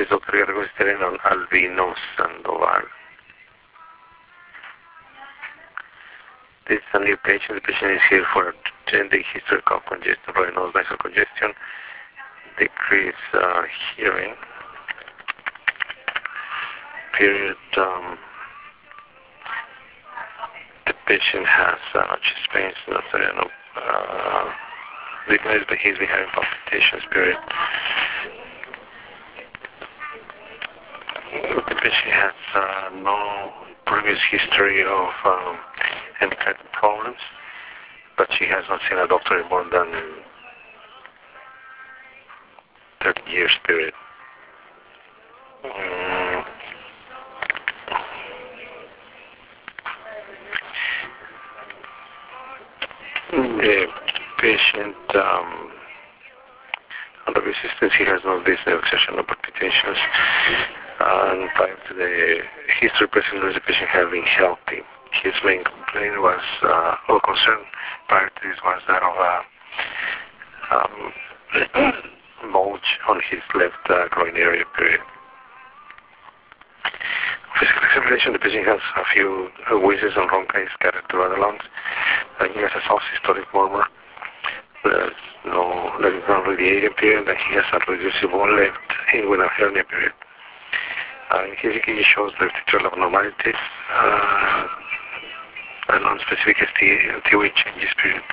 is Dr. Guerrero Esteleno Albino Sandoval. This is a new patient. The patient is here for a 10-day history of cough congestion, rhinoid nasal congestion, decreased hearing, period. The patient has chest pains, weakness, but he's been having palpitations, period. The patient has no previous history of any kind of problems, but she has not seen a doctor in more than 30 years, period. The patient, under resistance, he has no dyspnea, exertion, no palpitations, and prior to the history presented, the patient had been healthy. His main complaint was, or concern prior to this was that of bulge on his left groin area, period. Physical examination, the patient has a few wheezes and rhonchi scattered throughout the lungs. He has a soft systolic murmur. There's no radiating period, and he has a reducible left inguinal hernia, period. His EKG shows left atrial abnormalities and non-specific TOE changes, period.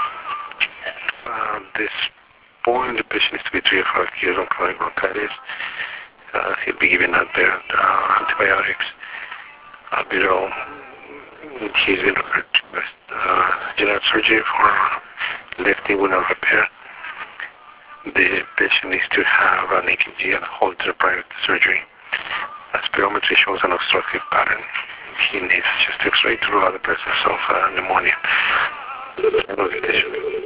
At this point, the patient needs to be treated for acute and chronic bronchitis. He'll be given antibiotics, albuterol. He's been referred to general surgery for left inguinal repair. The patient needs to have an EKG and Holter prior to surgery. As spirometry shows an obstructive pattern, he needs chest X-ray to rule out the presence of pneumonia.